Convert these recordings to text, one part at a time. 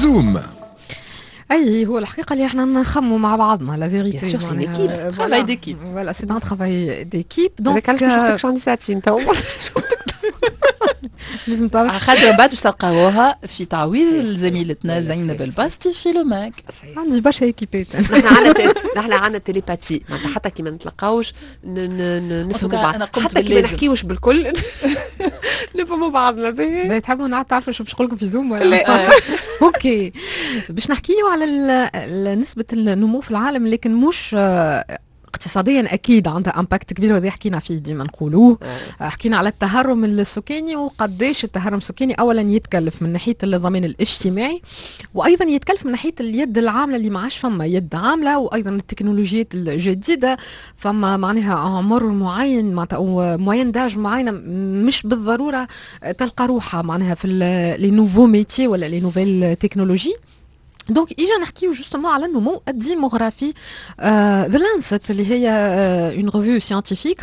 زوم. اي هو الحقيقه اللي احنا نخموا مع بعضنا لا فيريتي سور سي ليكيب ترافاي ديكيب فوالا سي ان ترافاي ديكيب دونك علاش شفتك عندي ساعتين تو شفتك لازم تعرف خاطر بعد باش تلقاوها في تعويض لزميلتنا زينب الباستي في لوماك. عندي برشا ايكيبات. نحن عندنا تيليباتي معناتها حتى كي ما نتلقاوش نفهموا بعض حتى كي ما نحكيوش بالكل نفهموا بعضنا باهي. تحبوا تعرفوا شو باش نقول لكم في زوم ولا لا؟ اوكي باش نحكيو على نسبة النمو في العالم لكن مش اقتصاديا اكيد عندها امباكت كبير وهذا حكينا فيه ديما نقولوه. حكينا على التهرم السكاني وقديش التهرم السكاني اولا يتكلف من ناحيه الضمان الاجتماعي وايضا يتكلف من ناحيه اليد العامله اللي ما عادش فما يد عامله وايضا التكنولوجيات الجديده فما معناها عمر معين معناتها او موين داج معينه مش بالضروره تلقى روحها معناها في لي نوفو ميتي ولا لي نوفيل تكنولوجي. دونك اجا نحكيو جوستومون على النمو الديموغرافي. ذا لانست اللي هي اون ريفيو سيانتيفيك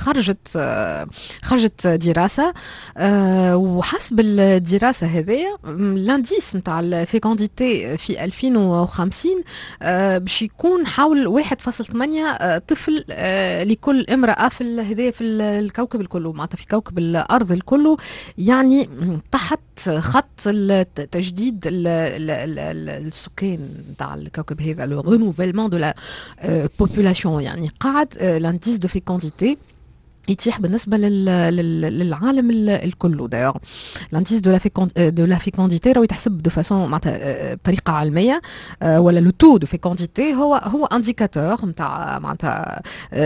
خرجت دراسه وحسب الدراسه هذيا لانديس نتاع الفيكونديتي في 2050 باش يكون حول 1.8 طفل لكل امراه في هذايا في الكوكب الكل معناتها في كوكب الارض الكل يعني تحت خط التجديد السكان نتاع الكوكب هذا لو رينوفيلمون دو لا بوبولاسيون يعني قاعد لانديس دو فيكونديتي يتيح بالنسبة للعالم الكل. دايوغ لانديس دو لا فيكونديتي راهو يتحسب دو فاسون معناتها بطريقة علمية ولا لو تو دو فيكونديتي هو انديكاتور نتاع معناتها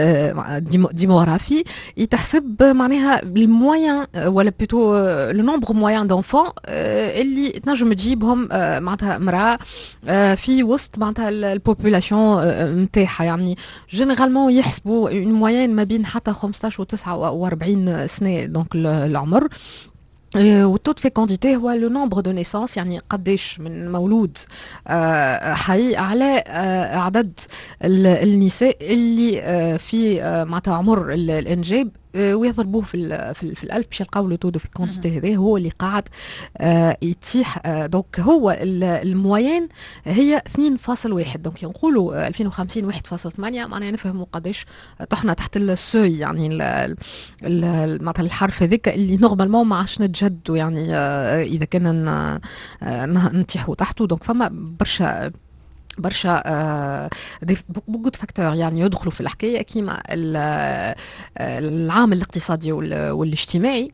ديموغرافي يتحسب معناها الموين ولا بلوتو لو نومبر موين دونفون اللي تنجم تجيبهم معناتها امرأة في وسط معناتها البوبولاسيون نتاعها يعني جينيرالمون يحسبوا اون موين ما بين حتى 15 49 سنة دونك العمر. والتو فيكونديتي هو لو نومبر دو نيسانس يعني قديش من مولود حي على عدد النساء اللي في معناتها عمر الانجاب ويضربوه في الألف باش يلقاو لو تو دو فيكونديتي هذا هو اللي قاعد يتيح. دونك هو الموين هي 2.1 دونك نقولوا 2050 1.8 معناها نفهموا قداش طحنا تحت السوي يعني معناتها الحرف هذاك اللي نورمالمون ما عادش نتجدوا يعني اذا كنا نتيحوا تحته. دونك فما برشا بوكو فاكتور يعني يدخلوا في الحكايه كيما العامل الاقتصادي والاجتماعي.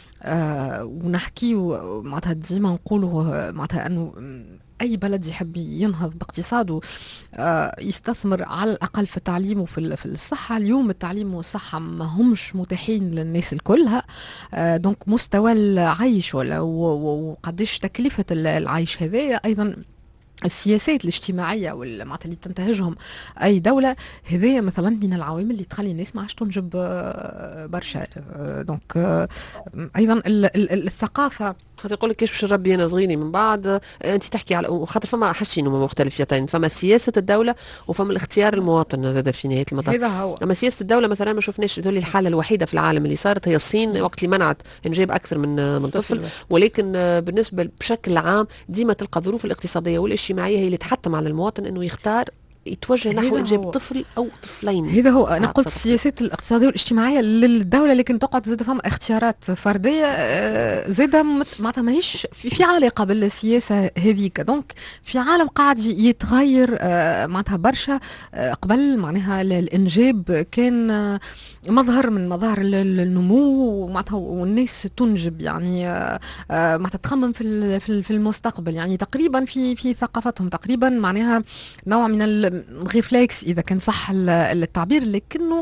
ونحكيو معناتها ديما نقولوا معناتها انه اي بلد يحب ينهض باقتصاده يستثمر على الاقل في التعليم وفي الصحه. اليوم التعليم والصحه ما همش متاحين للناس الكلها. دونك مستوى العيش وقديش تكلفه العيش هذايا ايضا السياسات الاجتماعيه معناتها اللي تنتهجهم اي دوله هذه مثلا من العوامل اللي تخلي الناس ما عادش تنجب برشا. دونك ايضا الثقافه خاطر يقول لك كيفاش باش نربي انا صغيري من بعد انت تحكي على خاطر فما حاجتين هما مختلفتين فما سياسه الدوله وفما الاختيار المواطن زاد في نهايه المطاف. هذا هو اما سياسه الدوله مثلا ما شفناش ذولي الحاله الوحيده في العالم اللي صارت هي الصين وقت اللي منعت انجاب اكثر من طفل. ولكن بالنسبه بشكل عام ديما تلقى الظروف الاقتصاديه والاجتماعيه هي اللي تحتم على المواطن انه يختار يتوجه نحو انجاب طفل او طفلين. هذا هو انا قلت السياسات الاقتصاديه والاجتماعيه للدوله لكن تقعد زاد فما اختيارات فرديه زاد معناتها ماهيش في علاقه بالسياسه هذيك. دونك في عالم قاعد يتغير معناتها برشا. قبل معناها الانجاب كان مظهر من مظاهر النمو معناتها والناس تنجب يعني معناتها تخمم في المستقبل يعني تقريبا في ثقافتهم تقريبا معناها نوع من الريفلكس اذا كان صح التعبير. لكنه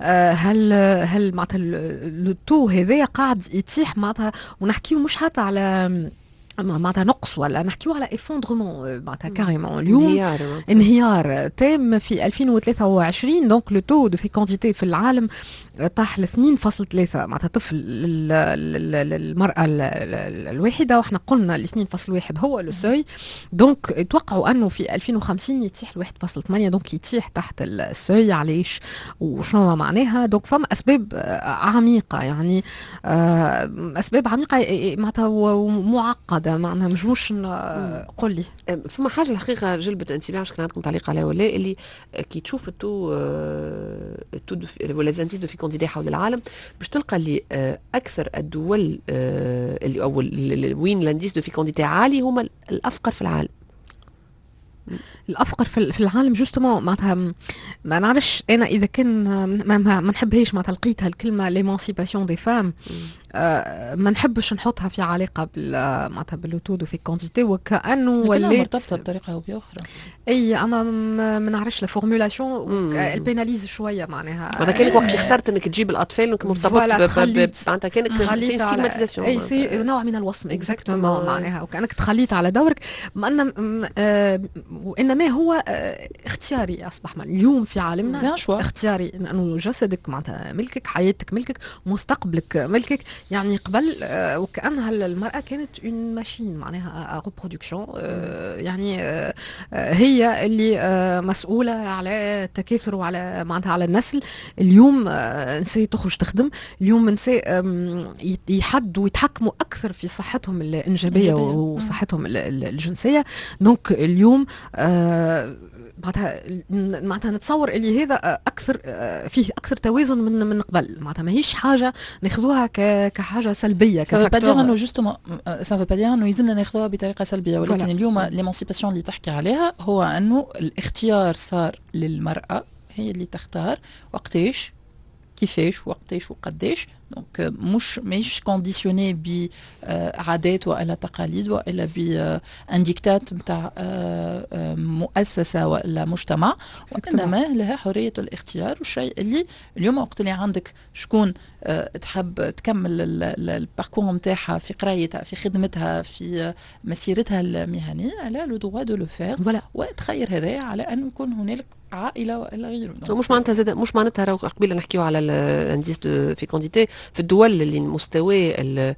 هل معناتها لو تو هذا قاعد يتيح معناتها ونحكيو مش حتى على معناتها نقص ولا نحكيو على افوندرومون معناتها كاريمون اليوم انهيار تام في 2023. دونك لو تو دو فيكونديتي في العالم طاح ل 2.3 معناتها طفل للمرأة الواحدة واحنا قلنا ال 2.1 هو لو سوي. دونك يتوقعوا انه في 2050 يتيح ل 1.8 دونك يتيح تحت السوي. علاش وشنو معناها؟ دونك فما اسباب عميقة يعني اسباب عميقة معناتها معقدة زاده معناها مش قول لي. فما حاجه الحقيقه جلبت انتباه كان عندكم تعليق عليها ولا اللي كي تشوف التو ولا زانتيز دو في كانديدا حول العالم باش تلقى اللي اكثر الدول اللي او وين لانديس دو في كانديدا عالي هما الافقر في العالم. الافقر في العالم جوستومون معناتها ما نعرفش انا اذا كان ما نحبهاش معناتها لقيتها الكلمه ليمانسيباسيون دي فام ما نحبش نحطها في علاقه معناتها بالوتود وفي كونتيتي وكانه ولات مرتبطه بطريقه او باخرى. اي اما ما نعرفش لا فورمولاسيون البيناليز شويه معناها هذا كانك وقت اللي اخترت انك تجيب الاطفال انك مرتبط معناتها كانك ستيغماتيزاسيون اي نوع من الوصم اكزاكتومون معناها وكانك تخليت على دورك وانما هو اختياري اصبح اليوم في عالمنا اختياري انه جسدك معناتها ملكك حياتك ملكك مستقبلك ملكك يعني قبل وكأنها المرأة كانت اون ماشين معناها ريبرودكسيون يعني هي اللي مسؤولة على التكاثر وعلى معناتها على النسل. اليوم نساء تخرج تخدم اليوم نساء يحدوا ويتحكموا أكثر في صحتهم الإنجابية وصحتهم الجنسية. دونك اليوم معناتها نتصور اللي هذا اكثر فيه اكثر توازن من قبل معناتها ماهيش حاجه ناخذوها كحاجه سلبيه كفاكتور انه جوستومون سا با دير انه يلزمنا ناخذوها بطريقه سلبيه ولكن اليوم ليمانسيباسيون اللي تحكي عليها هو انه الاختيار صار للمراه هي اللي تختار وقتاش كيفاش وقتاش وقداش. دونك مش كونديسيوني بعادات والا تقاليد والا بان ديكتات نتاع مؤسسه والا مجتمع وانما لها حريه الاختيار. والشيء اللي اليوم وقت اللي عندك شكون تحب تكمل الباركور نتاعها في قرايتها في خدمتها في مسيرتها المهنيه على لو دروا دو لو فير وتخير هذا على ان يكون هنالك عائله والا غيره. مش معناتها زاد مش معناتها راهو قبيله نحكيو على الانديس دو فيكونديتي في الدول اللي مستوى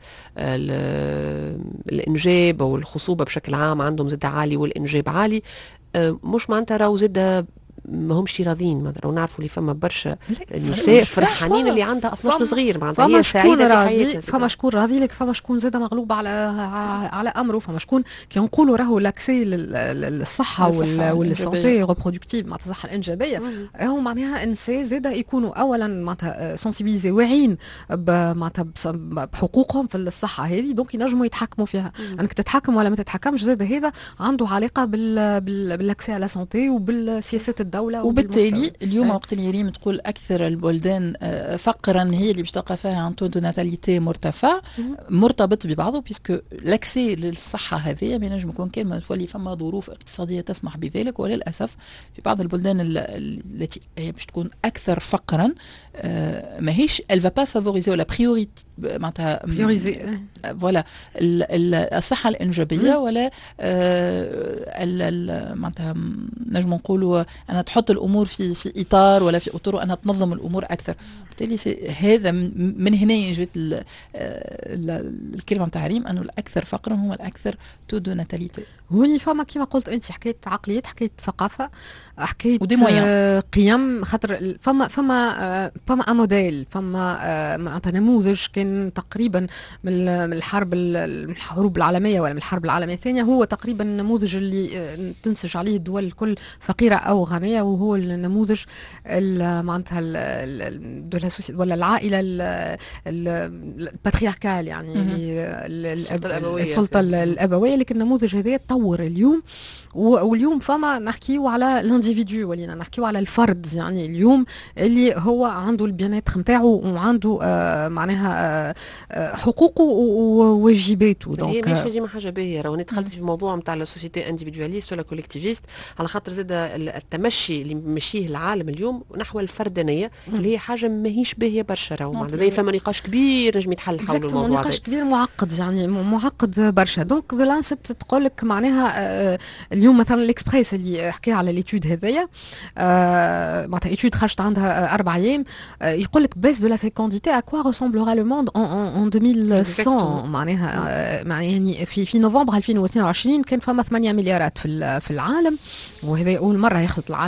الانجاب او الخصوبه بشكل عام عندهم زاد عالي والانجاب عالي مش معناتها راهو زاد ما همش راضيين ما راهو نعرفوا اللي فما برشا نساء فرحانين اللي عندها اطفال صغير معناتها هي سعيده في حياتها. فما شكون راضي لك فما شكون زاد مغلوب على امره فما شكون كي نقولوا راهو لاكسي للصحه والسانتي ريبرودكتيف معناتها الصحه الانجابيه راهو معناها نساء زاد يكونوا اولا معناتها سنسيبيليزي واعيين معناتها بحقوقهم في الصحه هذه دونك ينجموا يتحكموا فيها. انك تتحكم ولا ما تتحكمش زاد هذا عنده علاقه بالاكسي على سانتي وبالسياسات الدولة وبالتالي اليوم وقت اللي ريم تقول أكثر البلدان فقرا هي اللي باش تلقى فيها عن تو دو ناتاليتي مرتفع مرتبط ببعضه بيسكو لاكسي للصحة هذه ما ينجم يكون كان ما تولي فما ظروف اقتصادية تسمح بذلك وللأسف في بعض البلدان التي هي باش تكون أكثر فقرا ماهيش elle va pas favoriser ولا priorité معناتها فوالا الصحة الإنجابية ولا معناتها نجم نقولوا أنا تحط الأمور في إطار ولا في أطر وأنا تنظم الأمور أكثر. بالتالي هذا من هنا جت الكلمة متاع ريم أنه الأكثر فقرا هم الأكثر تو دو ناتاليتي. هوني فما كيما قلت أنت حكيت عقليات حكيت ثقافة حكيت قيم خاطر فما موديل فما معناتها نموذج كان تقريبا من الحروب العالمية ولا من الحرب العالمية الثانية هو تقريبا النموذج اللي تنسج عليه الدول الكل فقيرة أو غنية وهو النموذج معناتها ولا العائلة الباترياركال يعني السلطة الأبوية لكن النموذج هذا تطور اليوم واليوم فما نحكيو على الانديفيدو ولينا نحكيو على الفرد يعني اليوم اللي هو عنده البيانات نتاعو وعنده معناها حقوقه وواجباته. دونك هي مش ديما حاجه باهيه راهو دخلت في الموضوع نتاع لا سوسيتي انديفيدواليست ولا كوليكتيفيست على خاطر زاد التمشي اللي مشيه العالم اليوم نحو الفردانيه اللي هي حاجه ماهيش باهيه برشا راهو معناتها فما نقاش كبير نجم يتحل حول الموضوع هذا. نقاش كبير معقد يعني معقد برشا. دونك ذا لانست تقول لك معناها اليوم مثلا الاكسبريس اللي حكي على ليتود هذايا معناتها ايتود خرجت عندها 4 ايام يقول لك بيس دو لا فيكونديتي ا كوا ريسومبلera لو موند ان 2100 معناها يعني في نوفمبر 2022 كان فما 8 مليارات في العالم وهذا اول مره يخلط العالم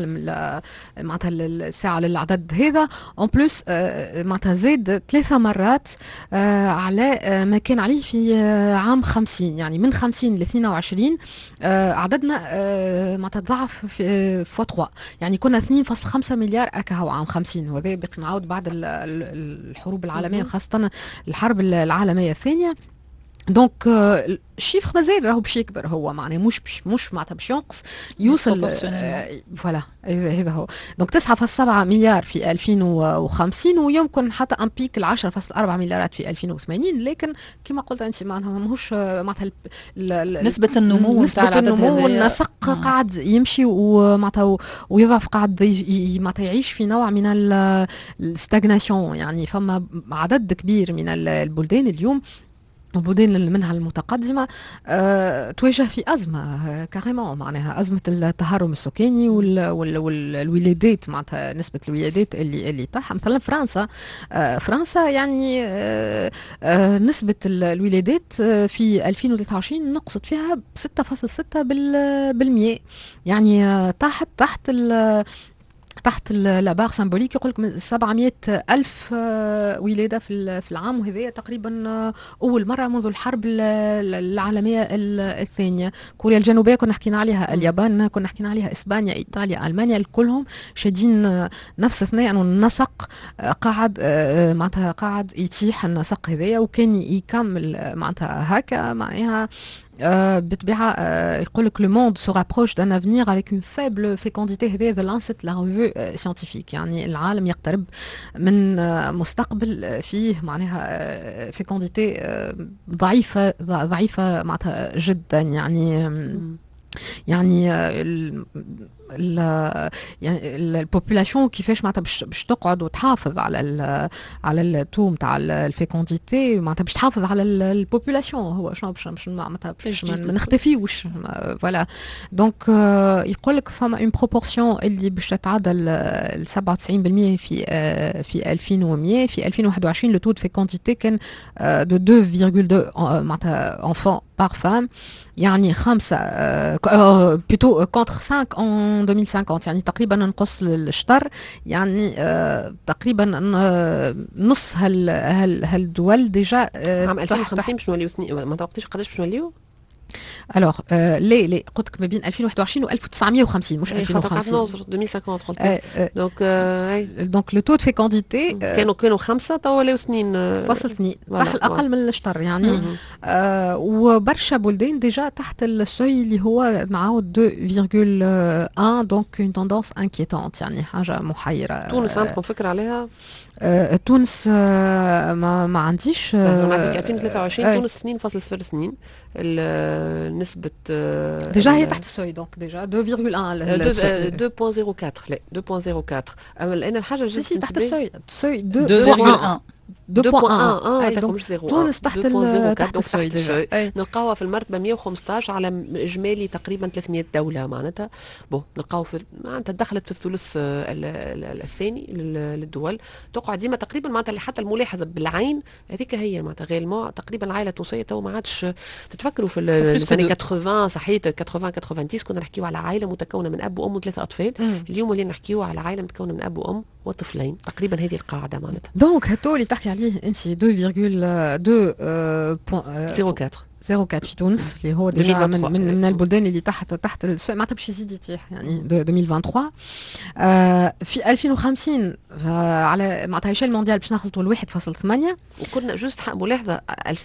العالم معناتها الساعه للعدد هذا. اون بلوس معناتها زاد 3 مرات على ما كان عليه في عام 50. يعني من 50 ل 22 عددنا معناتها ضعف في 3. يعني كنا 2.5 مليار اكاهو عام 50، وهذا باقي نعاود بعد الحروب العالميه خاصه الحرب العالميه الثانيه. دونك الشيفر مازال راهو باش يكبر، هو معناه مش معناتها باش ينقص، يوصل فوالا هذا هو. دونك 9.7 مليار في 2050 ويمكن حتى ان بيك 10.4 مليارات في 2080. لكن كما قلت انت معناها ماهوش معناتها نسبة النمو نتاع العدد هذا والنسق قاعد يمشي ومعناتها ويضعف، قاعد معناتها يعيش في نوع من الستاغناسيون. يعني فما عدد كبير من البلدان اليوم، البلدان منها المتقدمة تواجه في أزمة كاريمون، معناها أزمة التهرم السكاني والولادات، معناتها نسبة الولادات اللي تاعها. مثلا فرنسا يعني نسبة الولادات في 2023 نقصت فيها ب 6.6%. يعني تحت البار سامبوليك يقول لك 700 ألف ولادة في العام، وهذا تقريبا أول مرة منذ الحرب العالمية الثانية. كوريا الجنوبية كنا حكينا عليها، اليابان كنا حكينا عليها، إسبانيا، إيطاليا، ألمانيا، كلهم شادين نفس الثناء، أنه النسق قاعد معناتها قاعد يتيح النسق هذايا، وكان يكمل معناتها هكا معناها بالطبيعة. يقول لك le monde se rapproche d'un avenir avec une faible fécondité. هذا The Lancet la revue scientifique. يعني العالم يقترب من مستقبل فيه معناها fécondité ضعيفة معناتها جدا. يعني يعني البوبولاسيون كيفاش معناتها باش تقعد وتحافظ على التو نتاع الفيكونديتي، معناتها باش تحافظ على البوبولاسيون. هو شنو باش معناتها ما نختفيوش فوالا. دونك يقول لك فما اون بروبورسيون اللي باش تتعدى 97% في 2100. في 2021 لو تو دو فيكونديتي كان دو 2,2 معناتها انفون بار فام، يعني 5 بلوتو كونتر 5 en 2050. يعني تقريبا نقص الشطر، يعني تقريبا نص هالدول ديجا عام 2050 باش نوليو ما توقعتيش قداش باش نوليو. الوغ لي قلت لك ما بين 2021 و 1950 مش 2050. 2050 قلت. دونك لو تو دو فيكونديتي كانوا 5 توا ولاو 2.2 تحت اقل من الشطر يعني. وبرشا بلدان ديجا تحت السوي اللي هو نعاود 2.1. دونك اون توندونس انكيتونت، يعني حاجه محيره. تونس عندكم فكره عليها؟ تونس ما عنديش. نعطيك 2023 تونس 2.02 نسبة ديجا هي تحت السوي. دونك ديجا 2.04 لا 2.04. انا الحاجة جديدة تحت السوي 2.1 دونك تونس تحت السوي ديجا. نلقاوها في المرتبة 115 على اجمالي تقريبا 300 دولة. معناتها نلقاو في معناتها دخلت في الثلث الثاني للدول. تقع ديما تقريبا معناتها حتى الملاحظة بالعين هذيك هي معناتها غير تقريبا العائلة التونسية تو ما عادش تتفكروا في السنة 80 صحيت 80 كنا نحكيو على عائلة متكونة من أب وأم و3 أطفال. اليوم اللي نحكيو على عائلة متكونة من أب وأم وطفلين تقريبا. هذه القاعدة معناتها. دونك هاتو اللي تحكي عليه انت 2.04 في تونس اللي هو ديجا من البلدان اللي تحت السوي، معناتها باش يزيد يطيح يعني 2023. في 2050 على معناتها هيشال مونديال باش نخلطوا 1.8. وكنا جوست ملاحظة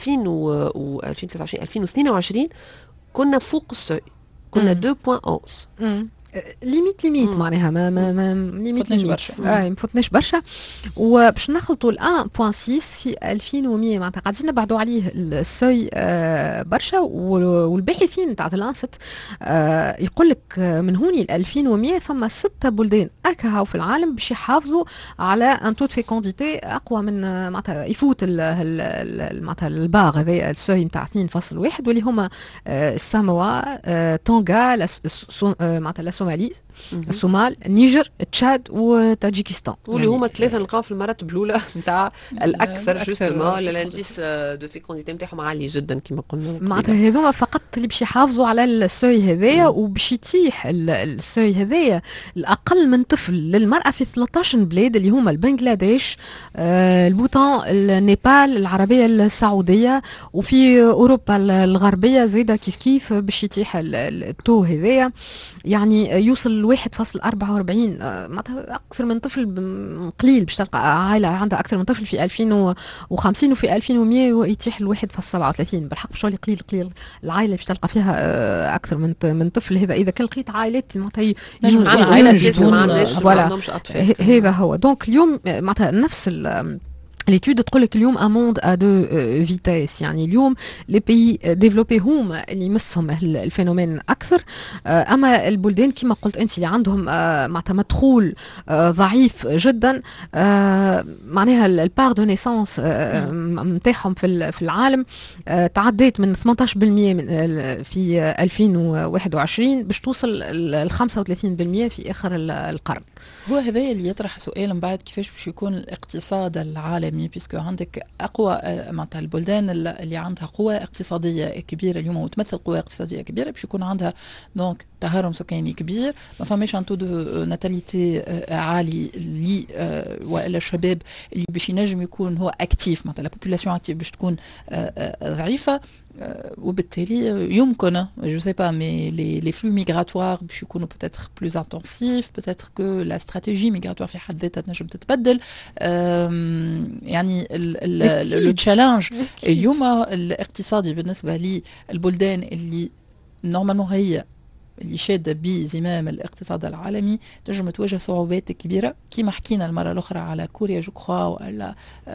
2023 2022 كنا فوق السوي، كنا 2.11. ليميت معناها ما ليميت ما فوتناش برشا. وباش نخلطوا ال 1.6 في 2100 معناتها قاعدين نبعدوا عليه السوي برشا. والباحثين تاع لانست يقول لك من هوني ل 2100 فما 6 بلدان اكاهو في العالم باش يحافظوا على ان تو فيكونديتي اقوى من معناتها يفوت معناتها الباغ هذا السوي نتاع 2.1 واللي هما الساموا، تونغا، معناتها الصومالي الصومال، النيجر، تشاد وتاجيكستان. واللي هما 3 نلقاو في المراتب الاولى نتاع الاكثر جوستومون الانديس دو فيكونديتي نتاعهم عالي جدا كما قلنا. معناتها هذوما فقط اللي باش يحافظوا على السوي هذايا، وباش يتيح السوي هذايا الاقل من طفل للمراه في 13 بلاد اللي هما البنغلاديش، البوتان، النيبال، العربيه السعوديه، وفي اوروبا الغربيه زايده كيف باش يتيح التو هذايا. يعني يوصل 1.44 معناتها اكثر من طفل قليل باش تلقى عائله عندها اكثر من طفل في 2050 وفي 2100 يتيح 1.37. بالحق شغل قليل العائله باش تلقى فيها اكثر من طفل. هذا اذا كان لقيت عائلات معناتها معنا عائلات ما عندهمش اطفال. هذا هو. دونك اليوم معناتها نفس l'étude تقول لك اليوم un monde à deux vitesses. يعني اليوم les pays développés هما اللي يمسهم الفينومين اكثر، اما البلدان كما قلت انت اللي عندهم معناتها مدخول ضعيف جدا، معناها البار دو نيسانس نتاعهم في العالم تعديت من 18% في 2021 باش توصل ل 35% في اخر القرن. هو هذا اللي يطرح سؤال من بعد كيفاش باش يكون الاقتصاد العالمي، بيسكو عندك اقوى معناتها البلدان اللي عندها قوه اقتصاديه كبيره اليوم وتمثل قوه اقتصاديه كبيره باش يكون عندها دونك تهرم سكاني كبير، ما فماش ان تو دو ناتاليتي عالي لي والا الشباب اللي باش ينجم يكون هو اكتيف، معناتها لا بوبولاسيون اكتيف باش تكون ضعيفه، وبالتالي يمكن جو سي با مي لي فلو ميغراتوار باش يكونوا بوتيتر بلوز انتنسيف، بوتيتر كو لا استراتيجي ميغراتوار في حد ذاتها تنجم تتبدل. يعني لو تشالنج اليوم الاقتصادي بالنسبه للبلدان اللي نورمالمون هي اللي شاده بزمام الاقتصاد العالمي تنجم تواجه صعوبات كبيره كما حكينا المره الاخرى على كوريا جو كخوا ولا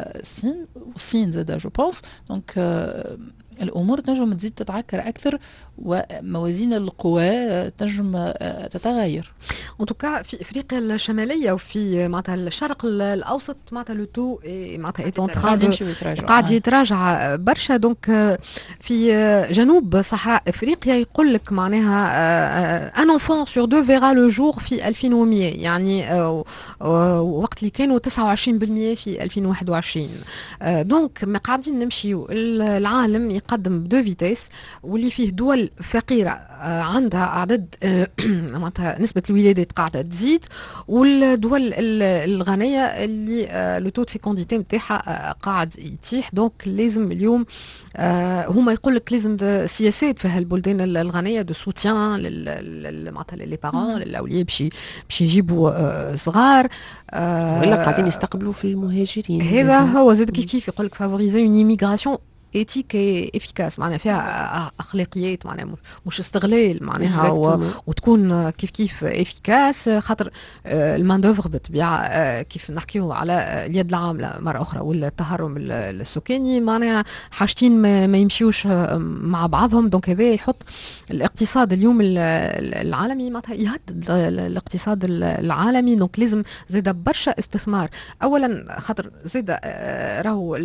الصين زاد جو بونس. دونك الامور تنجم تزيد تتعكر اكثر وموازين القوى تنجم تتغير. ان توكا في افريقيا الشماليه وفي معناتها الشرق الاوسط معناتها لو تو معناتها قاعد يتراجع برشا. دونك في جنوب صحراء افريقيا يقول لك معناها ان انفون سور دو فيرا لو جور في 2100، يعني وقت اللي كانوا 29% في 2021. دونك ما قاعدين نمشيو العالم يقدم بدو فيتيس، واللي فيه دول فقيرة عندها عدد معناتها نسبة الولادات قاعدة تزيد، والدول الغنية اللي لو تو فيكونديتي نتاعها قاعد يتيح. دونك لازم اليوم هما يقول لك لازم سياسات في هالبلدان الغنية دو سوتيان معناتها لي بارون للاولياء باش يجيبوا صغار، ولا قاعدين يستقبلوا في المهاجرين. هذا هو زاد كيف يقول لك فافوريزي اون ايميغراسيون ايتيك افيكاس، معناها فيها اخلاقيات، معناها مش استغلال معناها وتكون كيف افيكاس، خاطر المان دوفر بالطبيعه كيف نحكيو على اليد العامله مره اخرى والتهرم السكاني، معناها حاجتين ما يمشيوش مع بعضهم. دونك هذا يحط الاقتصاد اليوم العالمي معناتها يهدد الاقتصاد العالمي. دونك لازم زيد برشا استثمار، اولا خاطر زيد راهو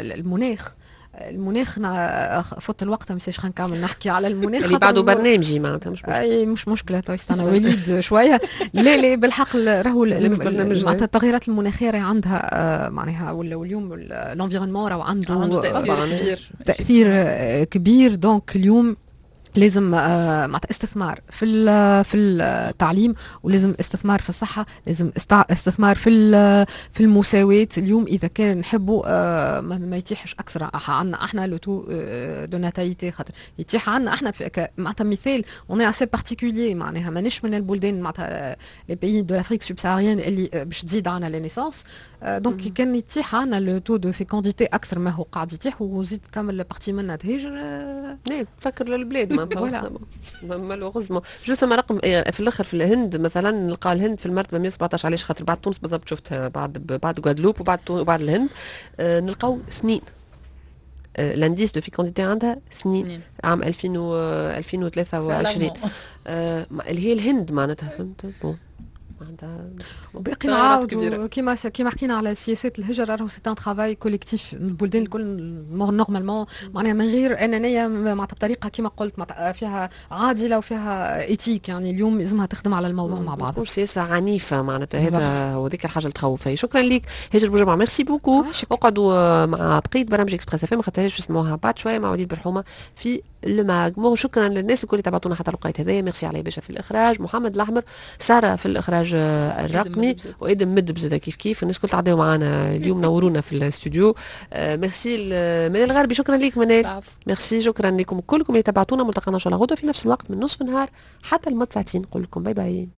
المناخ فوت الوقت ما نساش نكمل نحكي على المناخ اللي بعده برنامجي معناتها مش مشكله تو استنى وليد شويه. لا بالحق راهو معناتها التغيرات المناخيه راهي عندها معناها واليوم الانفيرونمون راهو عنده تاثير كبير. دونك اليوم لازم معناتها استثمار في التعليم، ولازم استثمار في الصحه، لازم استثمار في المساواه. اليوم اذا كان نحبوا ما يتيحش اكثر عندنا احنا لو تو دو ناتاليتي، خاطر يتيح عندنا احنا معناتها مثال اون اسي بارتيكولير، معناها مانيش من البلدان معناتها لي بيي دو لافريك سوبساريان اللي باش تزيد عنا لي نيسانس. دونك كان يتيح عنا لو تو دو فيكونديتي اكثر ما هو قاعد يتيح، وزيد كامل بارتي منا تهاجر. لا تفكر للبلاد مالوغوزمون جوست ما رقم في الاخر. في الهند مثلا نلقى الهند في المرتبه 117، علاش خاطر بعد تونس بالضبط شفتها بعد غوادلوب وبعد الهند نلقاو سنين لانديس دو فيكونديتي عندها سنين عام 2023 اللي هي الهند معناتها فهمت. باقي نعاودوا كيما حكينا على سياسات الهجره، راهو سي ان ترافاي كوليكتيف. البلدان الكل نورمالمون معناها من غير انانيه، معناتها بطريقه كيما قلت فيها عادله وفيها ايتيك. يعني اليوم لازمها تخدم على الموضوع مع بعض، مش سياسه عنيفه معناتها. هذا وذيك الحاجه اللي تخوف. شكرا لك هاجر بوجمع، ميرسي بوكو. اقعدوا مع بقيه برامج اكسبريس اف ام، خاطرش اسموها بعد شويه مع وليد برحومه في الماغ. شكرا للناس الكل اللي تابعتونا حتى الوقت هذايا. ميرسي علي باشا في الاخراج، محمد الاحمر، ساره في الاخراج الرقمي، وادم مدب زاد كيف الناس الكل تعداو معنا اليوم، نورونا في الاستوديو. ميرسي منال الغربي، شكرا ليك منال. ميرسي، شكرا لكم كلكم اللي تابعتونا. ملتقانا ان شاء الله غدوه في نفس الوقت من نصف النهار حتى المد ساعتين. نقول لكم باي باي.